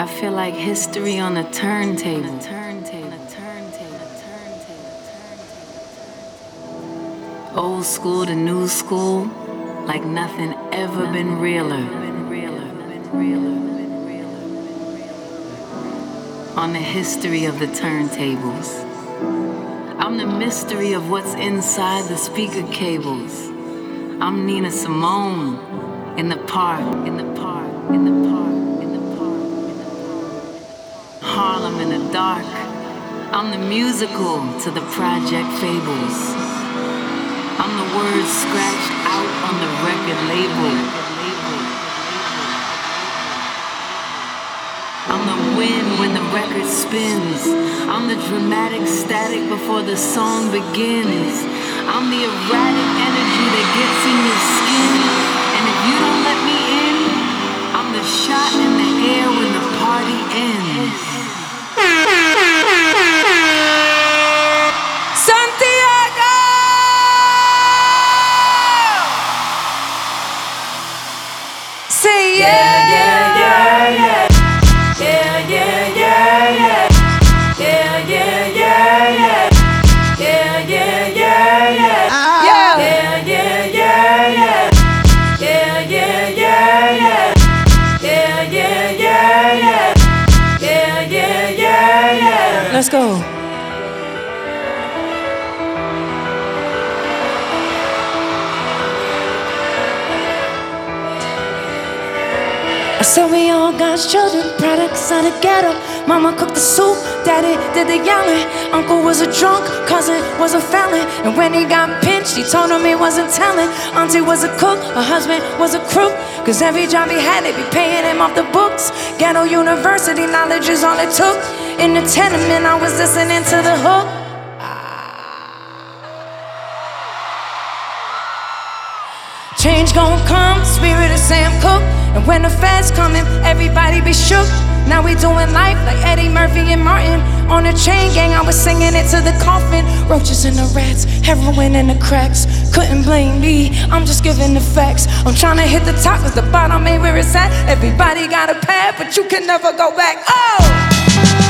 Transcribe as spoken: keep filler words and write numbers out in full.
I feel like history on a turntable. Old school to new school, like nothing ever been realer. On the history of the turntables. I'm the mystery of what's inside the speaker cables. I'm Nina Simone in the park, in the park, in the park, in the park, in the park. Harlem in the dark. I'm the musical to the Project Fables. I'm the words scratched out on the record label. I'm the wind when the record spins. I'm the dramatic static before the song begins. I'm the erratic energy that gets in your skin. And if you don't let me in, I'm the shot in the air when the party ends. Santiago! Say yeah, yeah, yeah, yeah. Yeah, yeah, yeah, yeah. Yeah, yeah, yeah, yeah. Yeah, yeah, yeah, yeah. Yeah, yeah, yeah, yeah. Yeah, yeah, yeah, yeah. Yeah, yeah, yeah, yeah. Yeah, yeah, yeah, yeah. Let's go. So we all God's children, products of the ghetto. Mama cooked the soup, daddy did the yelling. Uncle was a drunk, cousin was a felon. And when he got pinched, he told him he wasn't telling. Auntie was a cook, her husband was a crook. Cause every job he had, they be paying him off the books. Ghetto university knowledge is all it took. In the tenement, I was listening to the hook. Change gon' come, spirit of Sam Cooke. And when the feds coming, everybody be shook. Now we doing life like Eddie Murphy and Martin. On the chain gang, I was singing it to the coffin. Roaches and the rats, heroin in the cracks. Couldn't blame me, I'm just giving the facts. I'm trying to hit the top, cause the bottom ain't where it's at. Everybody got a path, but you can never go back. Oh!